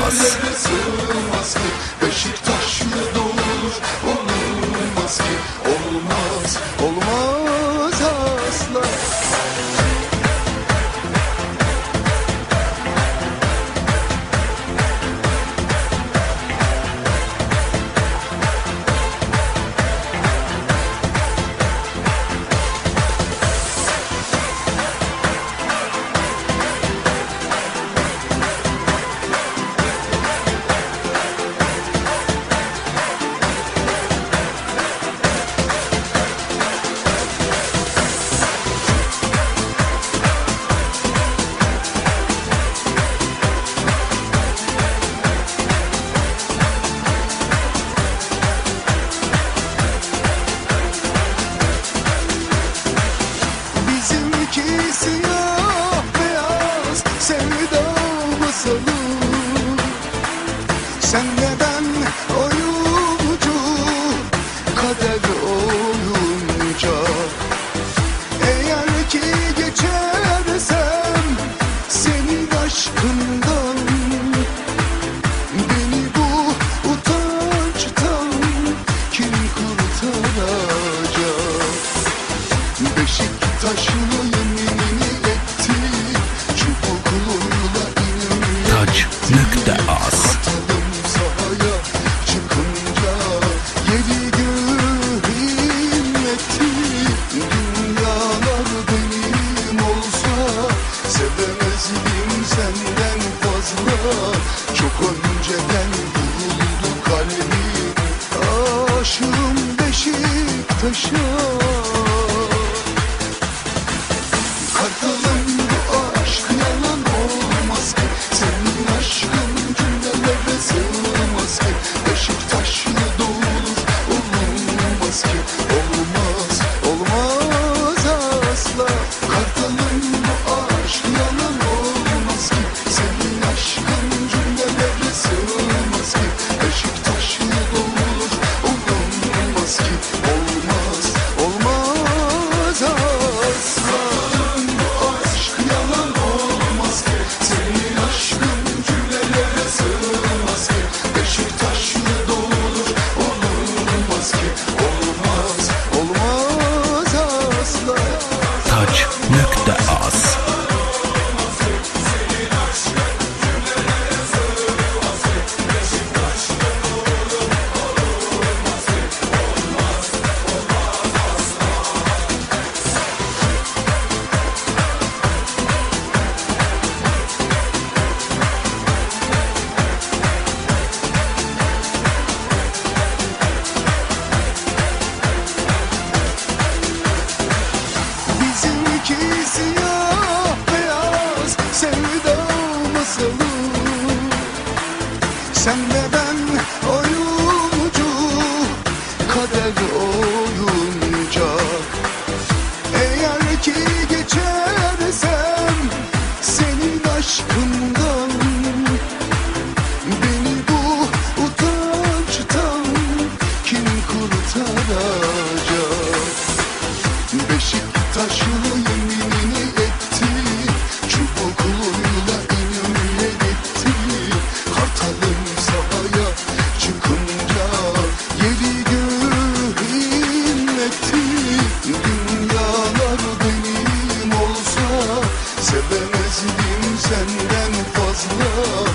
az. Sığmaz ki Beşiktaşlı olur, olmaz ki, olmaz, olmaz asla. Bizimki siyah beyaz sevda masalı. Senle ben oyuncu, kader oyunca. Eğer ki geçersem senin aşkından, beni bu utançtan kim kurtaracak? Beşiktaşlı yeminini etti, çubukluyla inanıyor. Tac.az. Atalım sahaya çıkınca yedi göğü inletti. Dünyalar benim olsa sevemezdim senden fazla. Çok önceden vuruldu kalbim, aşığım Beşiktaş'a. Kartalım bu aşk yalan olmaz ki, senin aşkın cümlelere sığmaz ki. Beşiktaşlı doğulur, olmaz ki, olmaz, olmaz asla. Kartalım bu aşk yalan olmaz ki, senin aşkın cümlelere sığmaz ki. Beşiktaşlı doğulur, olmaz ki, olmaz, olmaz asla. Tac.az. Bizimki siyah beyaz sevda masalı. Senle ben oyuncu, kader oyuncak. Eğer ki geçersem senin aşkından, beni bu utançtan kim kurtaracak? Beşiktaşlı yeminini etti, çubukluyla inanıyor etti. Kartalım sahaya çıkınca yedi göğü inletti. Dünyalar benim olsa sevemezdim senden fazla.